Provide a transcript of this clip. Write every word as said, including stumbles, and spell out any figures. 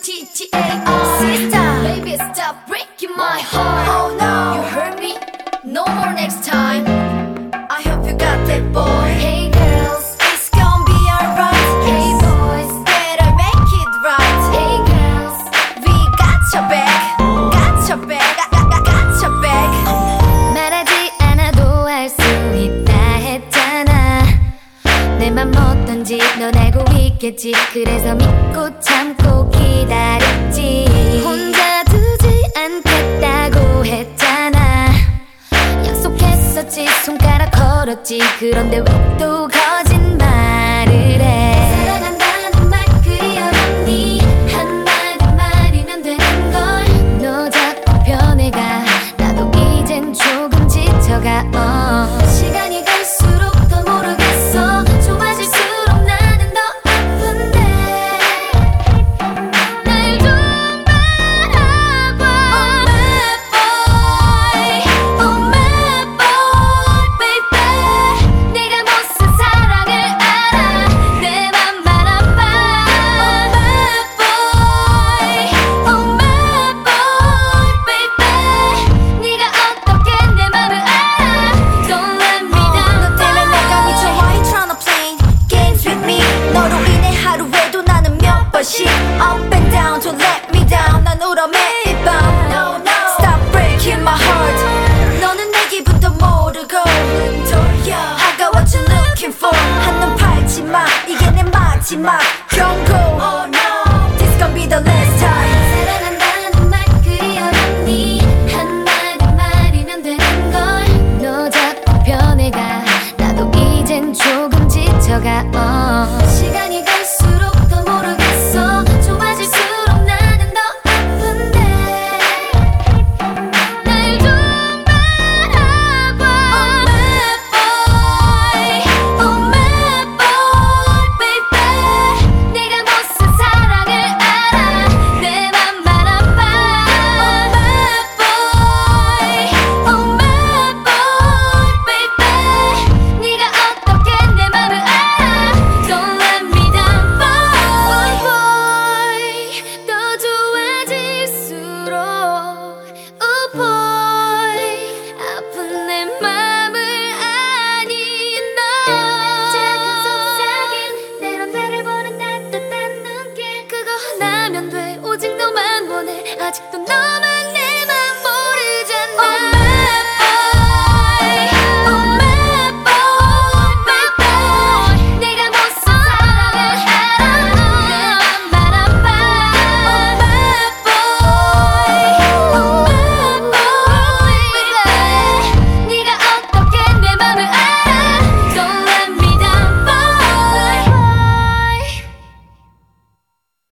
T T A R Sister, baby stop breaking my heart. Oh no, you hurt me, no more next time. I hope you got that boy. Hey girls, it's gonna be alright. Hey boys, better make it right. Hey girls, we got your back, got your back, got, got, got your back. 말하지 않아도 알 수 있다 했잖아. 내 맘 어떤지 넌 알고 있겠지. 그래서 믿고 참고 기다렸지. 혼자 두지 않겠다고 했잖아. 약속했었지, 손가락 걸었지. 그런데 왜 또 거짓말을 해. 사랑한다는 말 그리 어렵니. 한마디만이면 되는 걸. 너 자꾸 변해가. 나도 이젠 조금 지쳐가. 어. 시간이 갈수록 더 모르겠어. 좁아질수록 나는 더 아픈데. 날 좀 바라봐. Oh my boy, oh my boy, baby. 내가 못산 사랑을 알아. 내 맘 바라봐. Oh my boy, oh my boy, baby. 네가 어떻게 내 맘을 알아. Don't let me down. 너 때문에 내가 미쳐. Why you tryna play games with me? 너로 인해 하루에도 나는 몇 번씩 up and down. Don't let me down. 난 울어 매일 밤. No no, stop breaking my heart. 너는 내 기분도 모르고 돌려. I got what you're looking for. 한눈 팔지 마. 이게 내 마지막 경고. Oh no, this gon' be the last time. 사랑한다는 말 그리 어렵니. 한마디만이면 되는 걸. 너 자꾸 변해가. 나도 이젠 조금 지쳐가. 어. 시간이 갈수록 더 모르겠어. 좁아질수록 나는 더 아픈데. 날 좀 바라봐. Oh my boy, oh my boy, baby. 내가 못산 사랑을 알아. 내 맘 바라봐. Oh my boy, oh my boy, baby. 네가 어떻게 내 맘을 알아. Don't let me down, boy, boy. 더 좋아질수록, oh boy. 아픈 내 맘을 아니 너. 작은 속삭임, 때론 나를 보는 따뜻한 눈길. 그거 하나면 돼, 오직 너만 원해. 아직도 너